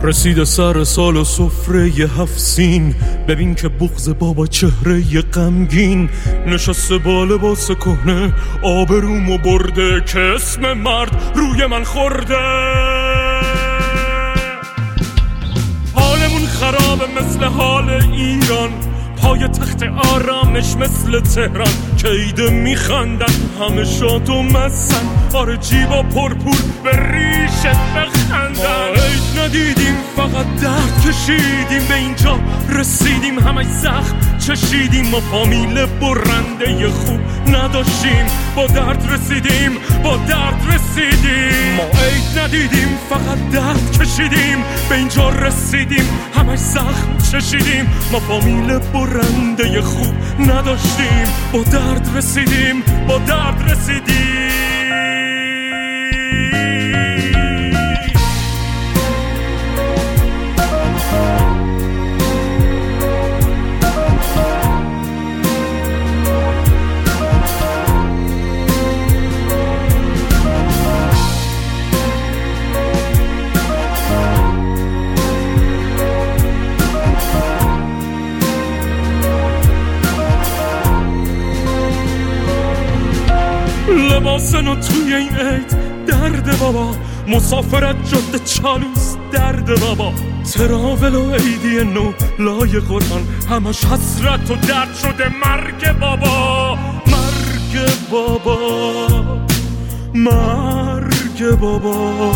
رسید سر سال و سفره 7 سین، ببین که بغض بابا چهره غمگین نشسته با لباس کهنه، آبرومو برده که اسم مرد روی من خورده. حالمون خرابه مثل حال ایران، پای تخت آرامش مثل تهران که ایده میخندن همه شاد و مزن، آره جیبا پرپول به ریشت بخندن. ما عید ندیدیم فقط درد کشیدیم، به اینجا رسیدیم همش زخم چشیدیم. ما فامیل برنده خوب نداشتیم، با درد رسیدیم با درد رسیدیم. ما عید ندیدیم فقط درد کشیدیم، به اینجا رسیدیم همش زخم چشیدیم. ما فامیل برنده خوب نداشتیم، با درد رسیدیم با درد رسیدیم. لباسنو توی این عید درد بابا، مسافرت جاده چالوس درد بابا، تراول و عیدی نو لای قرآن همش حسرت و درد شده. مرگ بابا مرگ بابا مرگ بابا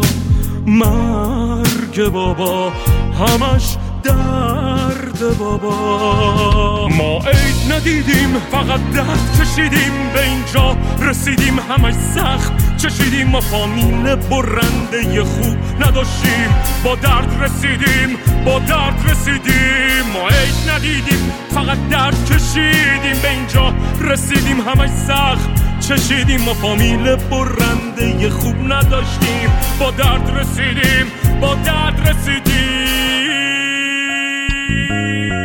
مرگ بابا، همش درد بابا. ما عید ندیدیم فقط درد کشیدیم، به اینجا رسیدیم همش زخم چشیدیم. ما فامیل برنده خوب نداشتیم، با درد رسیدیم با درد رسیدیم. ما عید ندیدیم فقط درد کشیدیم، به اینجا رسیدیم همش زخم چشیدیم. ما فامیل برنده خوب نداشتیم، با درد رسیدیم با درد رسیدیم.